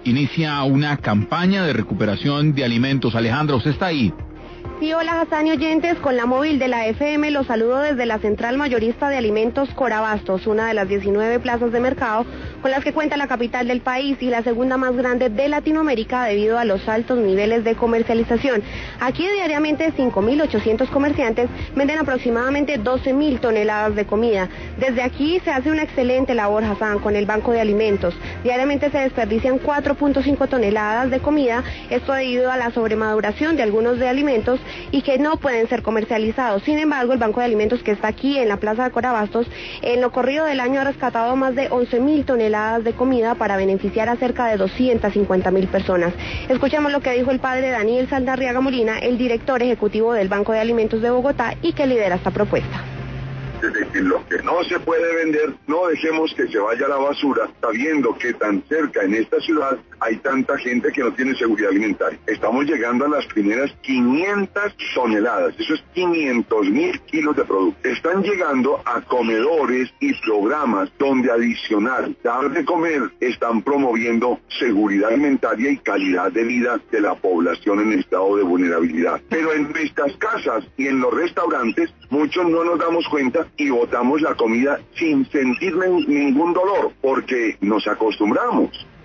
inicia una campaña de recuperación de alimentos. Alejandra, ¿usted está ahí? Sí, hola Hassan y oyentes, con la móvil de la FM los saludo desde la central mayorista de alimentos Corabastos, una de las 19 plazas de mercado con las que cuenta la capital del país y la segunda más grande de Latinoamérica debido a los altos niveles de comercialización. Aquí diariamente 5.800 comerciantes venden aproximadamente 12.000 toneladas de comida. Desde aquí se hace una excelente labor, Hassan, con el Banco de Alimentos. Diariamente se desperdician 4.5 toneladas de comida, esto debido a la sobremaduración de algunos de alimentos y que no pueden ser comercializados. Sin embargo, el Banco de Alimentos, que está aquí en la plaza de Corabastos, en lo corrido del año ha rescatado más de 11.000 toneladas de comida para beneficiar a cerca de 250.000 personas. Escuchemos lo que dijo el padre Daniel Saldarriaga Molina, el director ejecutivo del Banco de Alimentos de Bogotá y que lidera esta propuesta. Desde que lo que no se puede vender, no dejemos que se vaya a la basura, sabiendo que tan cerca en esta ciudad hay tanta gente que no tiene seguridad alimentaria. Estamos llegando a las primeras 500 toneladas, eso es 500.000 kilos de producto. Están llegando a comedores y programas donde adicional dar de comer están promoviendo seguridad alimentaria y calidad de vida de la población en estado de vulnerabilidad. Pero en nuestras casas y en los restaurantes, muchos no nos damos cuenta y botamos la comida sin sentir ningún dolor, porque nos acostumbramos.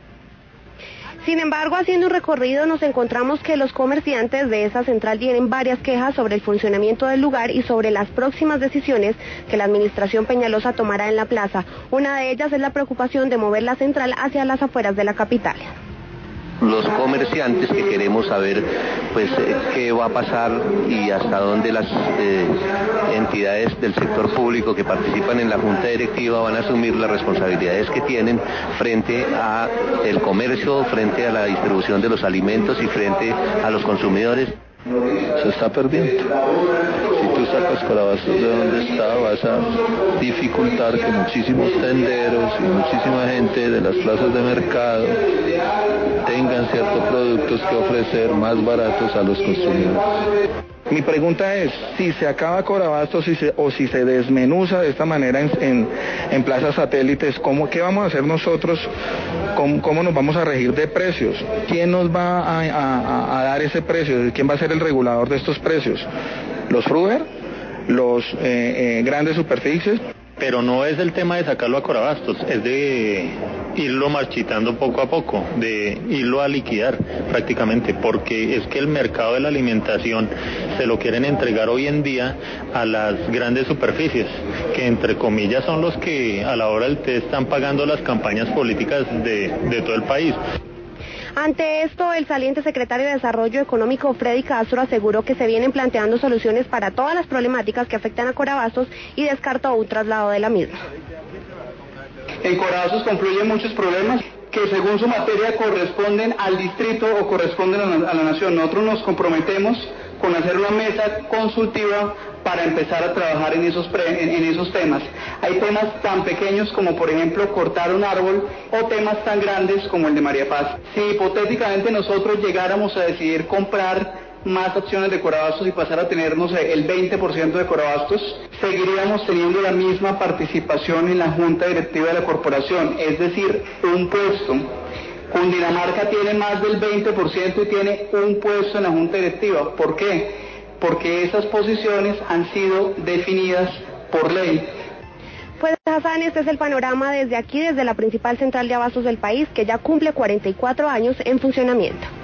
Sin embargo, haciendo un recorrido nos encontramos que los comerciantes de esa central tienen varias quejas sobre el funcionamiento del lugar y sobre las próximas decisiones que la administración Peñalosa tomará en la plaza. Una de ellas es la preocupación de mover la central hacia las afueras de la capital. Los comerciantes que queremos saber pues qué va a pasar y hasta dónde las entidades del sector público que participan en la junta directiva van a asumir las responsabilidades que tienen frente a el comercio, frente a la distribución de los alimentos y frente a los consumidores. Se está perdiendo. Si tú sacas Corabastos de donde está, vas a dificultar que muchísimos tenderos y muchísima gente de las plazas de mercado tengan ciertos productos que ofrecer más baratos a los consumidores. Mi pregunta es, si se acaba Corabastos o si se desmenuza de esta manera en plazas satélites, ¿qué vamos a hacer nosotros? ¿Cómo nos vamos a regir de precios? ¿Quién nos va a dar ese precio? ¿Quién va a ser el regulador de estos precios? ¿Los Fruver? ¿Los grandes superficies? Pero no es el tema de sacarlo a Corabastos, es de irlo marchitando poco a poco, de irlo a liquidar prácticamente, porque es que el mercado de la alimentación se lo quieren entregar hoy en día a las grandes superficies, que entre comillas son los que a la hora del té están pagando las campañas políticas de todo el país. Ante esto, el saliente secretario de Desarrollo Económico, Freddy Castro, aseguró que se vienen planteando soluciones para todas las problemáticas que afectan a Corabastos y descartó un traslado de la misma. En Corabastos confluyen muchos problemas que según su materia corresponden al distrito o corresponden a la nación. Nosotros nos comprometemos con hacer una mesa consultiva para empezar a trabajar en esos temas. Hay temas tan pequeños como, por ejemplo, cortar un árbol, o temas tan grandes como el de María Paz. Si hipotéticamente nosotros llegáramos a decidir comprar más acciones de Corabastos y pasar a tener, no sé, el 20% de Corabastos, seguiríamos teniendo la misma participación en la junta directiva de la corporación, es decir, un puesto. Cundinamarca tiene más del 20% y tiene un puesto en la junta directiva. ¿Por qué? Porque esas posiciones han sido definidas por ley. Pues Hassan, este es el panorama desde aquí, desde la principal central de abastos del país, que ya cumple 44 años en funcionamiento.